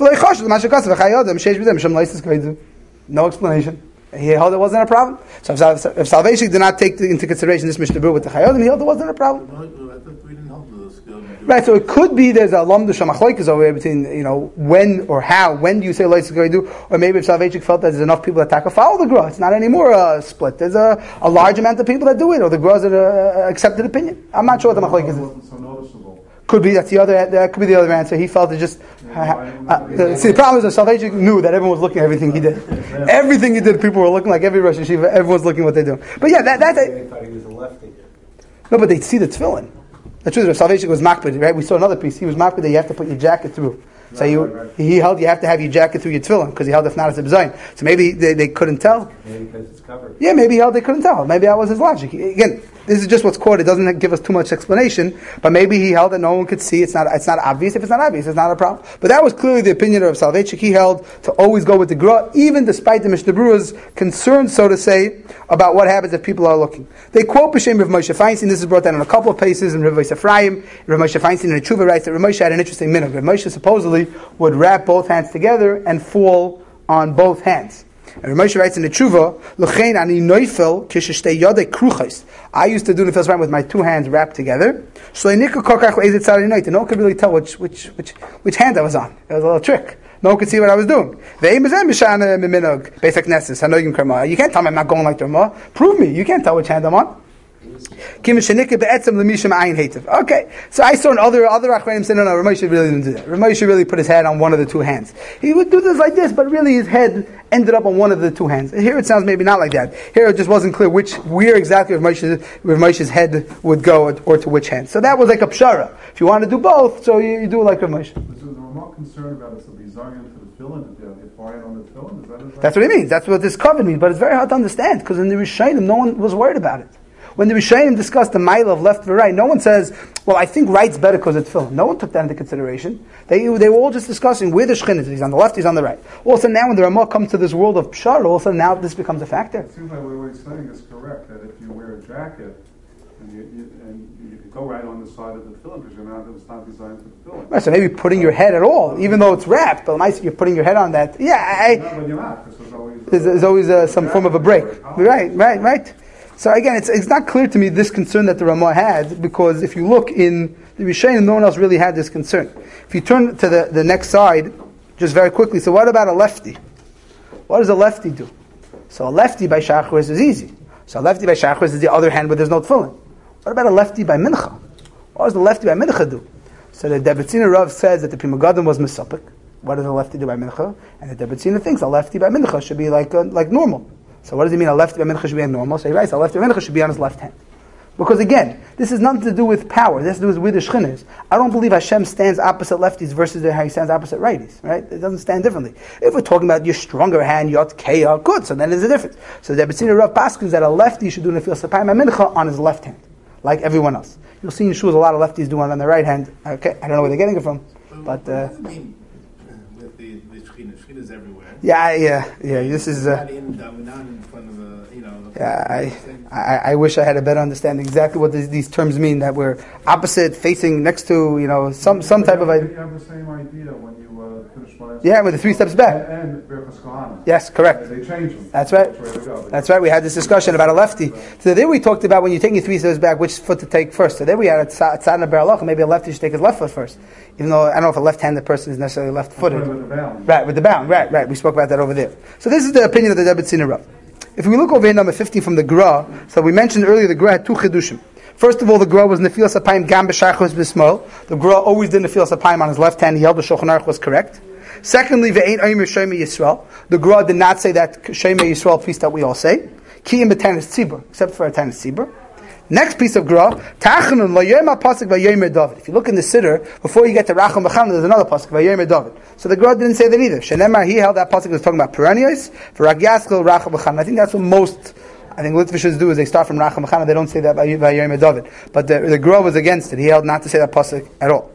no explanation. He held it wasn't a problem. So if, if Soloveitchik did not take into consideration this Mishnah Berurah with the Chayei Adam, he held it wasn't a problem. Right, so it could be there's a lamdu shamachloikas over here between, you know, when or how, when do you say Loises Kaidu, or maybe if Soloveitchik felt that there's enough people that taka follow the Gra. It's not anymore a split. There's a, a large amount of people that do it, or the Gra's an uh, accepted opinion. I'm not sure what the machloikas is. So noticeable. Could be that's the other. That could be the other answer. He felt it just. Yeah, uh, uh, see, the problem is that Soloveitchik knew that everyone was looking at everything he did. Yeah. Everything he did, people were looking like every Rosh Hashiva. Everyone's looking what they're doing. But yeah, that that. They thought he was a lefty. No, but they see the tefillin. The truth is, Soloveitchik was makbid, right? We saw another piece. He was makbid that you have to put your jacket through. So right, you, right, right. he held you have to have your jacket through your tefillin because he held if not it's a b'zayin. So maybe they, they couldn't tell. Maybe because it's covered. Yeah, maybe he held they couldn't tell. Maybe that was his logic. Again, This is just what's quoted. It doesn't give us too much explanation, but maybe he held that no one could see. It's not It's not obvious. If it's not obvious, it's not a problem. But that was clearly the opinion of Soloveitchik. He held to always go with the Gra, even despite the Mishnah Berurah's concern, so to say, about what happens if people are looking. They quote B'Shem Rav Moshe Feinstein. This is brought down in a couple of places in Rav Yosef Ephraim. Rav Moshe Feinstein in the Tshuva writes that Rav Moshe had an interesting minhag. Rav Moshe supposedly would wrap both hands together and fall on both hands. And Rav Moshe writes in the Tshuva, "L'chein ani noifel kishtei yodei kruchos." I used to do the Nefil with my two hands wrapped together. So no one could really tell which which which which hand I was on. It was a little trick. No one could see what I was doing. You can't tell me I'm not going like the Ramah. Prove me. You can't tell which hand I'm on. Okay, so I saw in other other Achronim say, no, no, Rav Moshe really didn't do that. Rav Moshe really put his head on one of the two hands. He would do this like this, but really his head ended up on one of the two hands. Here it sounds maybe not like that. Here it just wasn't clear which where exactly Rav Moshe's, Rav Moshe's head would go, or, or to which hand. So that was like a pshara. If you want to do both, so you, you do it like Rav Moshe. So the Ramah concerned about is to be zargan to the tefillin, if they fire on the tefillin. Is that it? That's what he means. That's what this covenant means. But it's very hard to understand because in the Rishonim, no one was worried about it. When the Rishonim discussed the mile of left to right, no one says, well, I think right's better because it's tefillin. No one took that into consideration. They they were all just discussing where the shechin is. He's on the left, he's on the right. Also now when the Ramah comes to this world of pshar, also now this becomes a factor. It seems like what he's saying is correct, that if you wear a jacket, and you, you, and you can go right on the side of the tefillin, because you're not, it's not designed for the tefillin. Right, so maybe putting your head at all, even though it's wrapped, but nice you're putting your head on that. Yeah, I, no, but you're not, because there's always, there's, there's always uh, some form of a break. Right, right, right. So again, it's it's not clear to me this concern that the Ramah had, because if you look in the Rishonim, no one else really had this concern. If you turn to the, the next side, just very quickly, so what about a lefty? What does a lefty do? So a lefty by Shachris is easy. So a lefty by Shachris is the other hand where there's no tefillin. What about a lefty by Mincha? What does the lefty by Mincha do? So the Debbetziner Rav says that the Pri Megadim was Mesopik. What does a lefty do by Mincha? And the Debbetziner thinks a lefty by Mincha should be like uh, like normal. So what does he mean a lefty by Mincha should be normal? So he writes a lefty by Mincha should be on his left hand. Because again, this has nothing to do with power. This has to do with where the shechin is. I don't believe Hashem stands opposite lefties versus how he stands opposite righties. Right? It doesn't stand differently. If we're talking about your stronger hand, yot keya, good. So then there's a difference. So the Debbetziner Rav paskins that a lefty should do nefil sapayim mincha on his left hand, like everyone else. You'll see in Yeshua's a lot of lefties doing it on their right hand. Okay, I don't know where they're getting it from, but. Uh, what does it mean with the the shechina? Shechina is everywhere. Yeah, yeah, yeah. This is. Uh, not in, not in front of a, you know. Yeah, I, I, I wish I had a better understanding exactly what these, these terms mean. That we're opposite, facing next to, you know, some some type of. You have the same idea when you uh, finish last. Yeah, with the three steps back. And Berachos Kohanim. Yes, correct. They changed them. That's right. That's right. We had this discussion about a lefty. So there we talked about when you're taking three steps back, which foot to take first. So there we had a tzad and a beralach. Maybe a lefty should take his left foot first, even though I don't know if a left-handed person is necessarily left-footed. With the bound. Right, with the bound. Right, right. We spoke about that over there. So this is the opinion of the Debbetziner Rav. If we look over here, number fifteen from the Gra, so we mentioned earlier the Gra had two chidushim. First of all, the Gra was Nefilas Apayim Gam B'Shachos B'Smol. The Gra always did Nefilas Apayim on his left hand. He held the Shulchan Aruch was correct. Secondly, Ve'ein Omer Shemei Yisrael. The Gra did not say that Shemei Yisrael piece that we all say. Ki im b'tanis tzibur, except for a tanis tzibur. Next piece of Gra, Tachanun lo yom pasuk vayomer David. If you look in the Siddur, before you get to Racham B'Chanun, there's another pasuk vayomer David. So the Gra didn't say that either. Shenemar, he held that pasuk was talking about perennials. For Rak Yaskel Racham B'Chanun, I think that's what most. I think Litvishers do is they start from Racham B'Chanun. They don't say that vayomer David. But the, the Gra was against it. He held not to say that pasuk at all.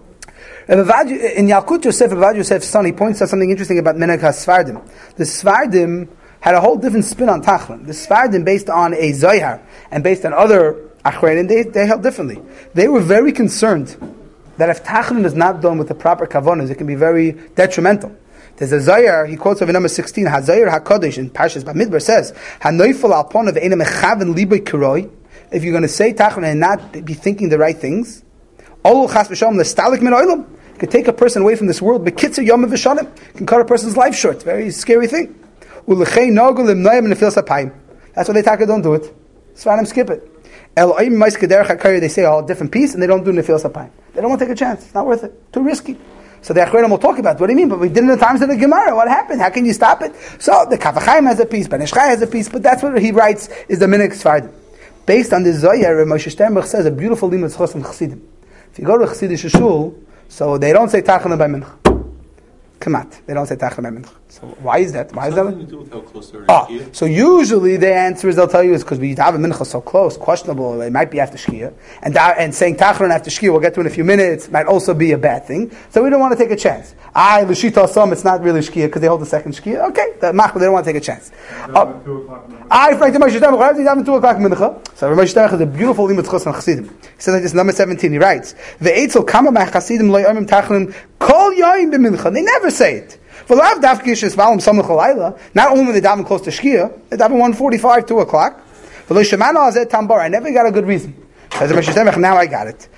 In Yalkut Yosef, Avad Yosef's son, he points out something interesting about Minhag HaSfardim. The Sfardim had a whole different spin on Tachlon. The Sfardim, based on a Zohar and based on other Achrenim, they, they held differently. They were very concerned that if Tachlon is not done with the proper kavanas, it can be very detrimental. There's a Zohar, he quotes over number sixteen, HaZohar HaKadosh in Parshas Bamidbar says, HaNoifel Alpon of Eina Mechaven Libay Kiroi. If you're going to say Tachlon and not be thinking the right things, Olu Chas V'Shalom L'Stalik Min Oilam, it could take a person away from this world. Bekitzer Yom V'Shalim, can cut a person's life short. Very scary thing. Ulechei Nogul Limnoyim Nefil Sapayim. That's why they taka don't do it. Svarim skip it. Elohim Ma'is Kederach HaKari, they say a different piece, and they don't do Nefil Sapayim. They don't want to take a chance. It's not worth it. Too risky. So the Achrenim will talk about, what do you mean? But we did it in the times of the Gemara. What happened? How can you stop it? So the Kaf HaChaim has a piece, Ben Ish Chai has a piece, but that's what he writes is the Minhag Sfardim. Based on this Zohar, Moshe Sternberg says a beautiful limud zchus and Chassidim. If you go to a Chassidish shul, so they don't say Tachanun by Mincha. Kamat. They don't say Tachanun by Mincha. So why is that? Why is that? Something to do with how close they are to Oh, Shkia? so usually the answer is they'll tell you is because we daven mincha so close, questionable. It might be after shkia, and da- and saying tachron after shkia, we'll get to in a few minutes, might also be a bad thing. So we don't want to take a chance. I l'shita some, it's not really shkia because they hold the second shkia. Okay, the machma, they don't want to take a chance. Uh, I frankly, Ramesh Shtemach, why does he daven two o'clock mincha? So Ramesh Shtemach is a beautiful limud chus on Chassidim. He says like this, number seventeen. He writes, "Ve'etzel kama ma'Chassidim lo yomim tachron kol yoyim b'mincha." They never say it. Not only when they daven close to Shkia, they daven one forty-five, two o'clock. I never got a good reason. Now I got it.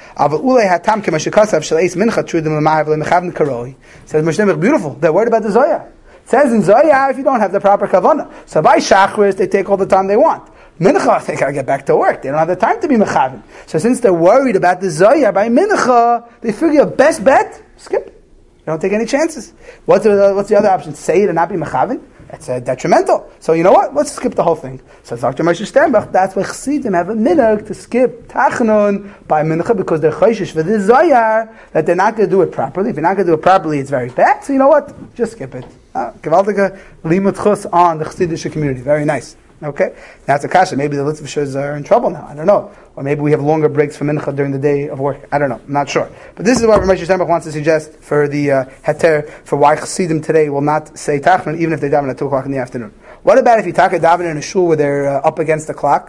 Says beautiful. They're worried about the Zoya. It says in Zoya if you don't have the proper kavanah. So by Shachris they take all the time they want. Mincha, they gotta get back to work. They don't have the time to be mechavim. So since they're worried about the Zoya by Mincha, they figure best bet, skip it. You don't take any chances. What's the, what's the other option? Say it and not be mechavin? That's uh, detrimental. So you know what? Let's skip the whole thing. So Doctor Moshe Sternbach, that's why Chassidim have a minhag to skip Tachanun by mincha because they're chayshish for this Zoyar that they're not going to do it properly. If you're not going to do it properly, it's very bad. So you know what? Just skip it. Gewaltige limud chus on the Chassidish community. Very nice. Okay? Now it's a kasha. Maybe the Litvishers are in trouble now. I don't know. Or maybe we have longer breaks for mincha during the day of work. I don't know. I'm not sure. But this is what Ramesh Shtemach wants to suggest for the uh, heter, for why Chassidim today will not say tachman, even if they daven at two o'clock in the afternoon. What about if you take a daven in a shul where they're uh, up against the clock?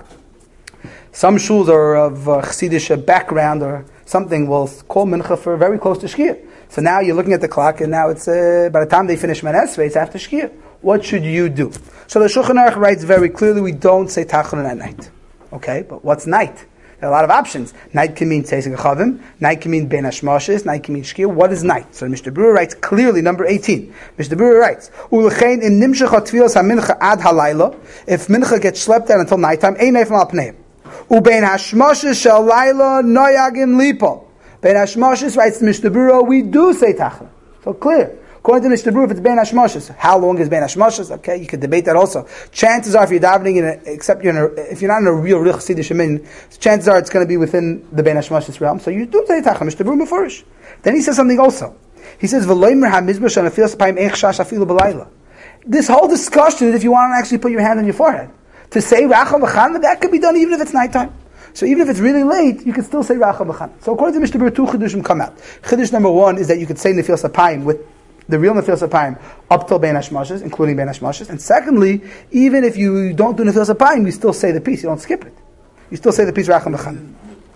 Some shuls are of uh, Chassidish background or something will call mincha for very close to Shkia. So now you're looking at the clock and now it's, uh, by the time they finish Manesve, it's after Shkia. What should you do? So the Shulchan Aruch writes very clearly, we don't say tachon at night. Okay, but what's night? There are a lot of options. Night can mean Tzeis Chavim, night can mean Ben Hashmoshes, night can mean Shkia. What is night? So Mishnah Berurah writes clearly, number eighteen. Mishnah Berurah writes, Ulechein im nimshach tfilas hamincha ad halayla, if mincha gets slept out until nighttime, ein neifim al pneim. Ubein Hashmoshes shel layla noyagim lipo. Ben Hashmoshes writes to Mishnah Berurah, we do say tachon. So clear. According to Mishnah Berurah, if it's Ben Hashmoshes, how long is Ben Hashmoshes? Okay, you could debate that also. Chances are, if you're davening in a, except you're in a, if you're not in a real real Chassidish min, chances are it's going to be within the Ben Hashmoshes realm. So you do say tachon. Mishnah Berurah mefurish. Then he says something also. He says, "V'loimer hamizbesh an afilas payim eich shash afilu b'layla." This whole discussion is if you want to actually put your hand on your forehead to say racham v'chan, that could be done even if it's nighttime. So even if it's really late, you can still say racham v'chan. So according to Mishnah Berurah, two chidushim come out. Chidush number one is that you could say nefilas apayim with the real Nefilas Apayim up till Ben Hashmoshes, including Ben Hashmoshes. And secondly, even if you don't do Nefilas Apayim, you still say the piece. You don't skip it. You still say the piece Racham B'chan.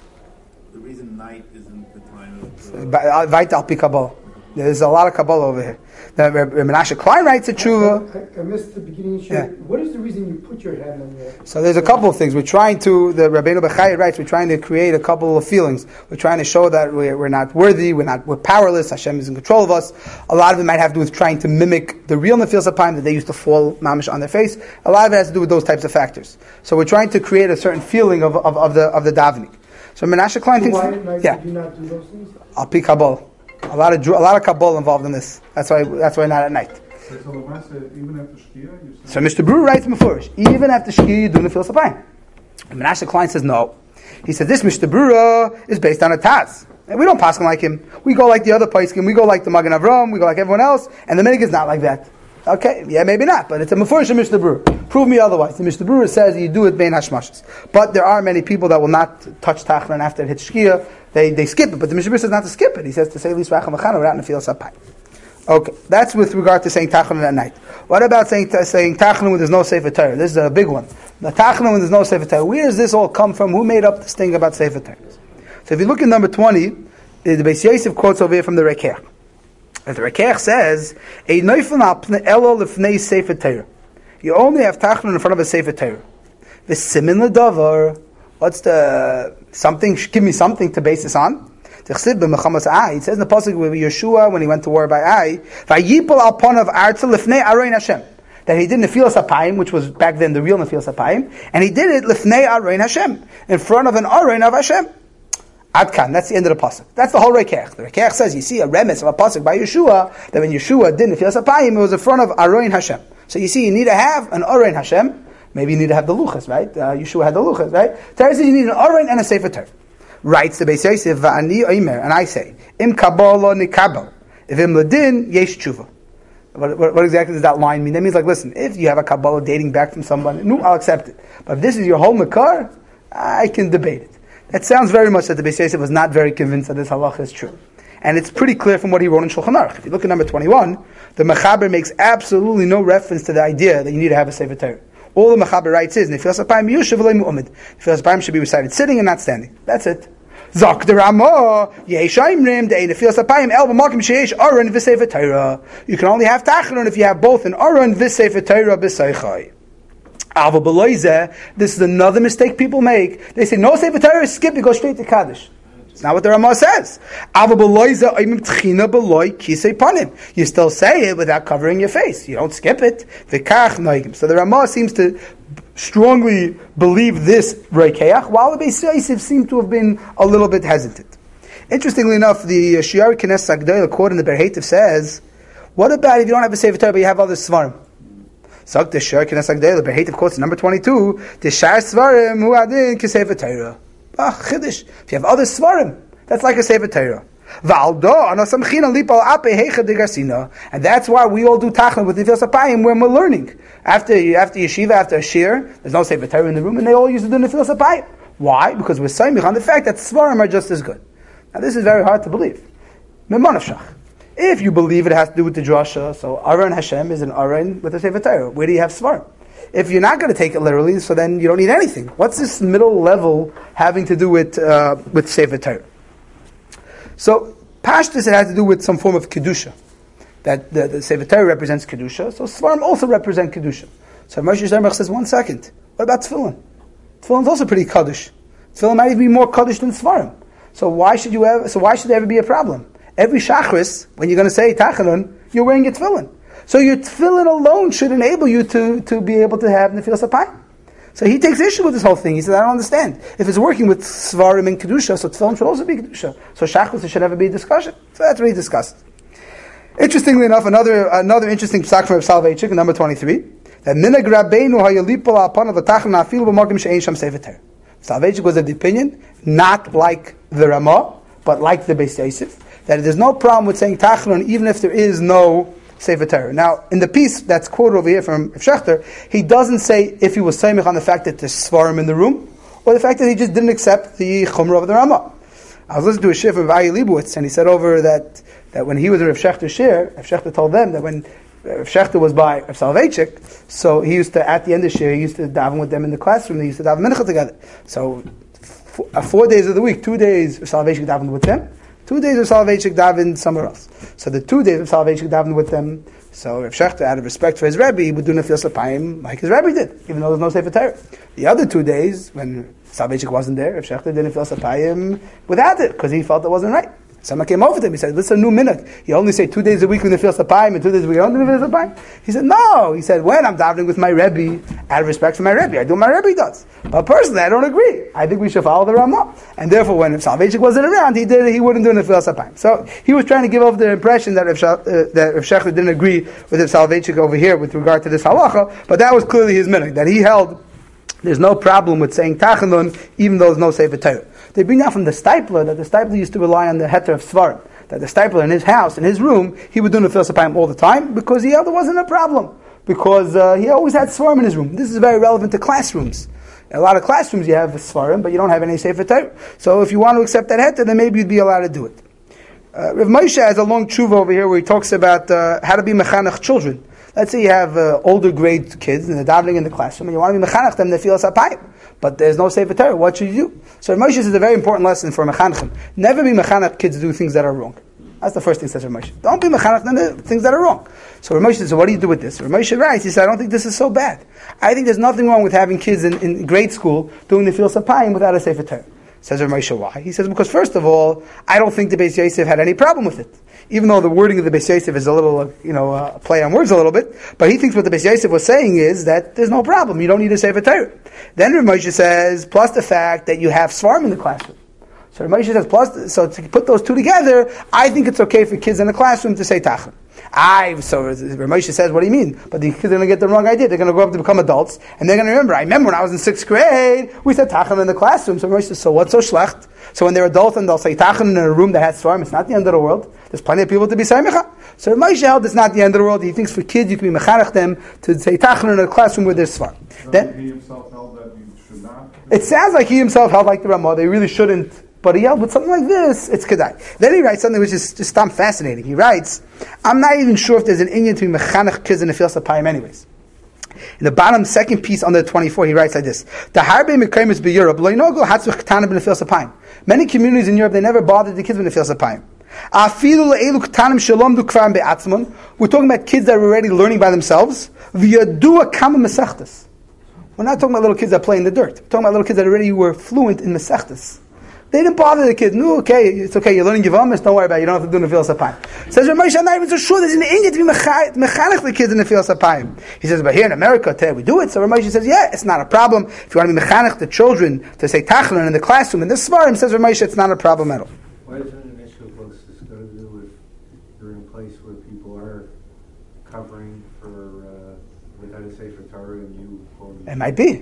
The reason night isn't the time of... Vayt al pi Kabbalah. There's a lot of Kabbalah over here. The Menashe Klein writes a tshuva. I, I missed the beginning. Yeah. What is the reason you put your hand on your... So there's a couple of things. We're trying to, the Rabbeinu Bechai writes, we're trying to create a couple of feelings. We're trying to show that we're, we're not worthy, we're not, we're powerless, Hashem is in control of us. A lot of it might have to do with trying to mimic the real Nefilas Apayim that they used to fall mamish on their face. A lot of it has to do with those types of factors. So we're trying to create a certain feeling of, of, of the of the davening. So Menashe Klein So thinks, why at night yeah, did you not do those things? Al pi Kabbalah. A lot of a lot of Kabbalah involved in this. That's why that's why not at night. So Lamasa, even after Shkia, you say... So Mishnah Berurah writes mefurish, even after Shkia you do Nefilas Apayim. Menashe Klein says no. He said this Mishnah Berurah is based on a Taz. And we don't pass him like him. We go like the other Paiskim. We go like the Magen Avram. We go like everyone else. And the Minhag is not like that. Okay, yeah, maybe not, but it's a mefurish Mishnah Berurah. Prove me otherwise. The Mishnah Berurah says you do it bein hashmashas. But there are many people that will not touch tachran after it hits shkia. They they skip it, but the Mishnah Berurah says not to skip it. He says to say at least racham v'chana without nefilas apayim. Okay, that's with regard to saying tachlan at night. What about saying saying tachlan when there's no sefer Torah? This is a big one. The tachlan when there's no sefer Torah. Where does this all come from? Who made up this thing about sefer Torah? So if you look at number twenty, the Beis Yosef quotes over here from the Rekech. The Rekech says, "A neifel apne elo lefnei sefer Torah." You only have tachlan in front of a sefer Torah. The simin ledavar. What's the something? Give me something to base this on. It says in the pasuk with Yeshua when he went to war by Ai, "Vayipol al ponav artza lefnei aroin Hashem." That he did nefilas apayim, which was back then the real nefilas apayim, and he did it lefnei aroin Hashem, in front of an aroin of Hashem. Adkan, that's the end of the pasuk. That's the whole Rekech. The Rekech says, you see a remes of a pasuk by Yeshua, that when Yeshua did nefilas apayim, it was in front of aroin Hashem. So you see, you need to have an aroin Hashem. Maybe you need to have the luchas, right? Uh, Yeshua had the luchas, right? Torah says you need an aroin and a sefer Torah. Writes the Beis Yosef, Va'ani oimer, and I say, Im kabbalah nikabel, if im ladin yesh tshuva. What, what, what exactly does that line mean? That means like, listen, if you have a Kabbalah dating back from somebody, no, I'll accept it. But if this is your whole Makar, I can debate it. That sounds very much that the Beis Yosef was not very convinced that this halacha is true. And it's pretty clear from what he wrote in Shulchan Aruch. If you look at number twenty-one, the Mechaber makes absolutely no reference to the idea that you need to have a Sefer Torah. All the Mechaber writes is, Nefilas Apayim Yushav V'lei Mu'amid. Nefilas Apayim should be recited sitting and not standing. That's it. Zok the Ramah, Yesh Aimrim, the Nefilas Apayim El B'Malkim Sheyesh Aron V'Sefer Torah. You can only have Tachanun if you have both an Aron V'Sefer Torah B'Seichai. This is another mistake people make. They say, no Sefer Torah, skip it, go straight to Kaddish. It's not what the Ramah says. You still say it without covering your face. You don't skip it. So the Ramah seems to strongly believe this Reikeach, while the Beis Yosef seem to have been a little bit hesitant. Interestingly enough, the Shiari Knesset Agdola quote in the Berhetiv says, what about if you don't have a Sefer Torah but you have other Svarim? So the Shiari Knesset Agdola, the Berhetiv quotes number twenty-two, the Shar Svarim hu adin k'Sefer Torah. Ah, Chiddush. If you have other Svarim, that's like a Sefer Torah. And that's why we all do Tachanun with Nefilas Apayim when we're learning. After after yeshiva, after a shir, there's no Sefer Torah in the room, and they all used to do Nefilas Apayim. Why? Because we're Saimich on the fact that Svarim are just as good. Now this is very hard to believe. If you believe it has to do with the drasha, so Aron Hashem is an Aron with a Sefer Torah. Where do you have Svarim? If you're not going to take it literally, so then you don't need anything. What's this middle level having to do with uh, with Sefer Torah? So Pashtus, it has to do with some form of kedusha. That the, the Sefer Torah represents kedusha, so Svarim also represent kedusha. So Moshe Sternberg says, one second. What about Tefillin? Tefillin is also pretty kaddish. Tefillin might even be more kaddish than Svarim. So why should you ever? So why should there ever be a problem? Every Shachris, when you're going to say Tachanun, you're wearing your Tefillin. So your tefillin alone should enable you to, to be able to have Nefilas Apayim. So he takes issue with this whole thing. He says, I don't understand. If it's working with Svarim and Kedusha, so tefillin should also be Kedusha. So Shachris, there should never be a discussion. So that's what he discussed. Interestingly enough, another another interesting psak from Rav Soloveitchik, number twenty-three, that Minag Rabbeinu hayalipol apana v'tachan afilu b'magim she'ein sham Sefer Torah. Soloveitchik was of the opinion, not like the Ramah, but like the Beis Yosef, that there's no problem with saying Tachanun even if there is no Sefer Torah. Now, in the piece that's quoted over here from Shechter, he doesn't say if he was saimich on the fact that there's Svarim in the room, or the fact that he just didn't accept the Chumrah of the Ramah. I was listening to a shir from Ayi Leibowitz, and he said over that that when he was in Rav Shechter's shir, Rav Shechter told them that when Rav Shechter was by Rav Soloveitchik, so he used to, at the end of shir, he used to daven with them in the classroom, they used to daven mincha together. So, f- uh, four days of the week, two days Rav Soloveitchik davened with them, Two days of Soloveitchik davened somewhere else. So the two days of Soloveitchik davened with them. So Rav Shechter, out of respect for his Rebbe, he would do Nefilas Apayim like his Rebbe did, even though there's no Sefer Torah. The other two days, when Soloveitchik wasn't there, Rav Shechter did Nefilas Apayim without it, because he felt it wasn't right. Someone came over to him, he said, this is a new minhag. You only say two days a week with Nefilas Apayim, and two days a week you don't do Nefilas Apayim? He said, no. He said, when I'm davening with my Rebbe, out of respect for my Rebbe, I do what my Rebbe does. But personally, I don't agree. I think we should follow the Ramah. And therefore, when Soloveitchik wasn't around, he did he wouldn't do Nefilas Apayim. So he was trying to give off the impression that Rav, uh, that Rav Shechter didn't agree with Rav Soloveitchik over here with regard to this halacha, but that was clearly his minhag, that he held there's no problem with saying Tachanun, even though there's no Sefer Torah. They bring out from the Stipler that the Stipler used to rely on the heter of Svarim. That the Stipler in his house, in his room, he would do Nefilas Apayim all the time because he held there wasn't a problem. Because uh, he always had Svarim in his room. This is very relevant to classrooms. In a lot of classrooms you have Svarim, but you don't have any Sefer Torah. So if you want to accept that heter, then maybe you'd be allowed to do it. Uh, Rav Moshe has a long tshuva over here where he talks about uh, how to be mechanech children. Let's say you have uh, older grade kids and they're davening in the classroom and you want to be mechanech them, Nefilas Apayim. But there's no Sefer Torah. What should you do? So Rav Moshe is a very important lesson for mechanechim. Never be mechanech kids do things that are wrong. That's the first thing says Rav Moshe. Don't be mechanech them do things that are wrong. So Rav Moshe says, so what do you do with this? Rav Moshe writes, he said, I don't think this is so bad. I think there's nothing wrong with having kids in, in grade school doing Nefilas Apayim without a Sefer Torah. Says Rav Moshe, why? He says, because first of all, I don't think the Beis Yosef had any problem with it. Even though the wording of the Beis Yosef is a little, uh, you know, uh, play on words a little bit, but he thinks what the Beis Yosef was saying is that there's no problem. You don't need a Sefer Torah. Then Rav Moshe says, plus the fact that you have Svarim in the classroom. So Moshe says, plus, so to put those two together, I think it's okay for kids in the classroom to say Tachanun. I so Moshe says, what do you mean? But the kids are going to get the wrong idea. They're going to grow up to become adults, and they're going to remember. I remember when I was in sixth grade, we said Tachanun in the classroom. So Moshe says, so what's so schlecht? So when they're adults and they'll say Tachanun in a room that has Svarim, it's not the end of the world. There's plenty of people to be Samicha. So Moshe held it's not the end of the world. He thinks for kids you can be mechanech them to say Tachanun in a classroom where there's Svarim. Then he himself held that you should not. it sounds like he himself held like the Ramah. They really shouldn't. But he held with something like this, it's Kedai. Then he writes something which is just damn fascinating. He writes, I'm not even sure if there's an Indian to be mechanech kids in the Nefillas HaPayim anyways. In the bottom second piece under twenty-four, he writes like this: The Harbe Mekaymis be Europe, lo yinogu hatzvich ketana b'Nefillas HaPayim. Many communities in Europe, they never bothered the kids with Nefillas HaPayim. Afilu le'elu ketanim shalomdu kvar be'atzmon. We're talking about kids that are already learning by themselves. V'yadua kama mesechtas. We're not talking about little kids that play in the dirt. We're talking about little kids that already were fluent in mesechtas. They didn't bother the kids. No, okay, it's okay. You're learning Yavamis. Don't worry about it. You don't have to do Nefillas HaPayim. Says Rav Moshe, I'm not even so sure there's an Indian to be mechanech the kids in Nefillas HaPayim. He says, but here in America, today we do it. So Rav Moshe says, yeah, it's not a problem. If you want to be mechanech the children to say Tachanun in the classroom in this Svarim, says Rav Moshe, it's not a problem at all. Why isn't it an issue of what's this got to do with you're in a place where people are covering for uh, without a Sefer Torah and you? It might be.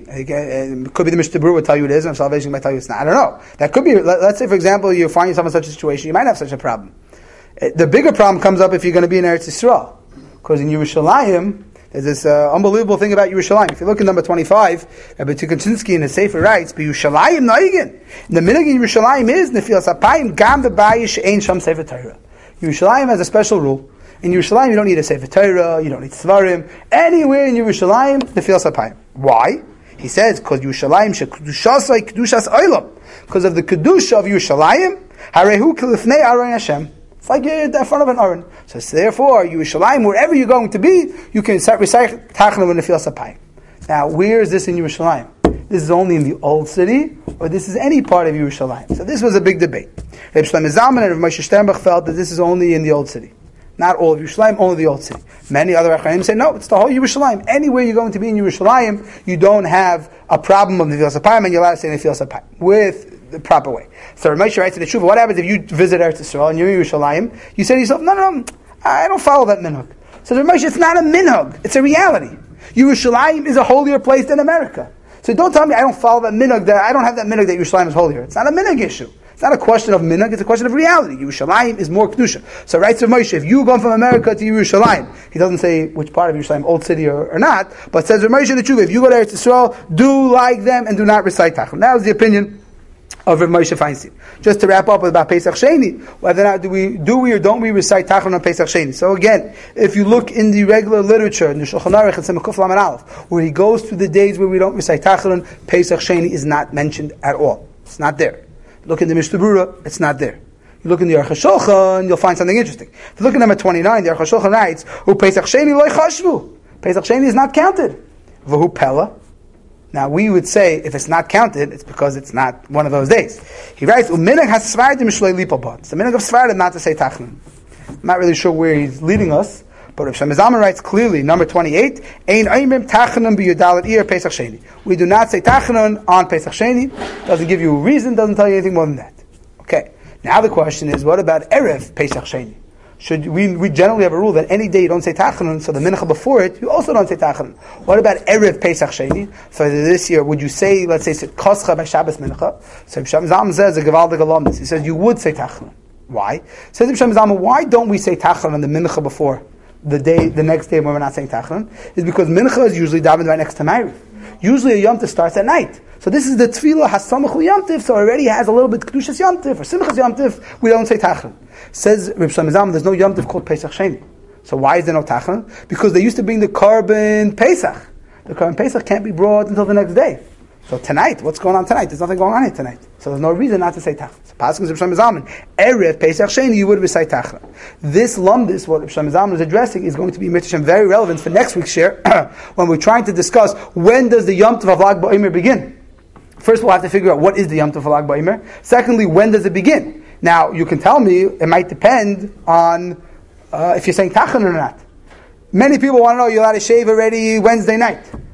It could be the Mishnah Berurah would tell you it is, and Salvation might tell you it's not. I don't know. That could be. Let, let's say, for example, you find yourself in such a situation, you might have such a problem. The bigger problem comes up if you're going to be in Eretz Yisrael, because in Yerushalayim, there's this uh, unbelievable thing about Yerushalayim. If you look at number twenty-five, Rabbi Tukachinsky in his Sefer writes, "Be Yerushalayim noigin." The minhag in Yerushalayim is Nefillas HaPayim gam bebayis she'ein sham Sefer Torah. Yerushalayim has a special rule. In Yerushalayim, you don't need a Sefer Torah, you don't need Svarim. Anywhere in Yerushalayim, Nefillas HaPayim. Why? He says, because Yerushalayim she'kedushasai kedushas olam. Because of the kedusha of Yerushalayim, harehu kilifnei aron Hashem. It's like you're in front of an aron. So therefore, Yerushalayim, wherever you're going to be, you can recite Tachanun with Nefillas HaPayim. Now, where is this in Yerushalayim? This is only in the old city, or this is any part of Yerushalayim. So this was a big debate. Reb Shlomo Zalman and Reb Moshe Sternbach felt that this is only in the old city. Not all of Yerushalayim, only the old city. Many other Acharonim say, no, it's the whole Yerushalayim. Anywhere you're going to be in Yerushalayim, you don't have a problem of Nefillas HaPayim, and you're allowed to say Nefillas HaPayim with the proper way. So Rav Moshe writes in the Shuvah, what happens if you visit Eretz Yisrael and you're in Yerushalayim? You say to yourself, no, no, no, I don't follow that minhag. So Rav Moshe, it's not a minhag, it's a reality. Yerushalayim is a holier place than America. So don't tell me I don't follow that minhag, that I don't have that minhag that Yerushalayim is holier. It's not a minhag issue. It's not a question of minhag, it's a question of reality. Yerushalayim is more kedusha. So writes Rav Moshe, if you go from America to Yerushalayim, he doesn't say which part of Yerushalayim, old city or, or not, but says Rav Moshe the truth, if you go to Eretz Yisrael, do like them and do not recite Tachanun. That was the opinion of Rav Moshe Feinstein. Just to wrap up with about Pesach Sheni, whether or not do we do we or don't we recite Tachanun on Pesach Sheni. So again, if you look in the regular literature, in the Shulchan Aruch and Simcha Kuf Lamed Aleph, where he goes through the days where we don't recite Tachanun, Pesach Sheni is not mentioned at all. It's not there. Look in the Mishnah Berurah, it's not there. You look in the Aruch HaShulchan, you'll find something interesting. If you look at number twenty-nine, the Aruch HaShulchan writes, "Hu Pesach Sheni lo ychashvu." Pesach Sheni is not counted. V'hu Pella. Now we would say if it's not counted, it's because it's not one of those days. He writes, "Uminag has Sfardim shloi lipa b'ot." It's the minhag of Sfardim not to say Tachanun. I'm not really sure where he's leading us, but Rav Shlomo Zalman writes clearly, number twenty-eight, "Ein oimrim Tachanun b'Yudalet Iyar Pesach Sheni." We do not say Tachanun on Pesach Sheni. Doesn't give you a reason. Doesn't tell you anything more than that. Okay. Now the question is, what about Erev Pesach Sheni? Should we we generally have a rule that any day you don't say Tachanun, so the mincha before it you also don't say Tachanun. What about Erev Pesach Sheni? So this year, would you say, let's say, Koscha by Shabbos mincha? So Rav Shlomo Zalman says a gevaldig alumnus. He says you would say Tachanun. Why? Says Rav Shlomo Zalman, why don't we say Tachanun on the mincha before the day, the next day when we're not saying Tachanun? Is because mincha is usually davened right next to Ma'ariv. Usually a Yom Tov starts at night. So this is the Tefillah Hasamachu Yom Tov, so already has a little bit Kedushas Yom Tov, or Simchas Yom Tov, we don't say Tachanun. Says Reb Shlomo Zalman, there's no Yom Tov called Pesach Sheni. So why is there no Tachanun? Because they used to bring the Korban Pesach. The Korban Pesach can't be brought until the next day. So tonight, what's going on tonight? There's nothing going on here tonight. So there's no reason not to say Tachanun. So Pasuk is Reb Shlomo Zalman, Erev Pesach Sheni, you would recite Tachanun. This lumdis, what Reb Shlomo Zalman is addressing, is going to be Mitzvah very relevant for next week's share, when we're trying to discuss when does the Yom Tov of Lag BaOmer begin. First, we'll have to figure out what is the Yom Tov of Lag BaOmer. Secondly, when does it begin? Now, you can tell me, it might depend on uh, if you're saying Tachanun or not. Many people want to know, you're allowed to shave already Wednesday night.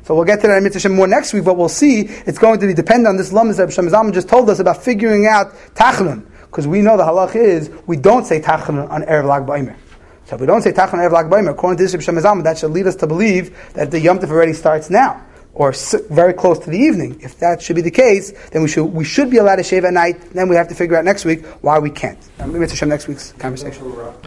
So we'll get to that in Mitzvah Shem more next week, but we'll see it's going to be dependent on this lamas that Shem Zalman just told us about figuring out Tachanun. Because we know the halach is, we don't say Tachanun on Erev Lag Ba'omer. So if we don't say Tachanun on Erev Lag Ba'omer, according to this Shem Zalman, that should lead us to believe that the Yom Tov already starts now, or very close to the evening. If that should be the case, then we should we should be allowed to shave at night. Then we have to figure out next week why we can't. Mitzvah Shem next week's conversation.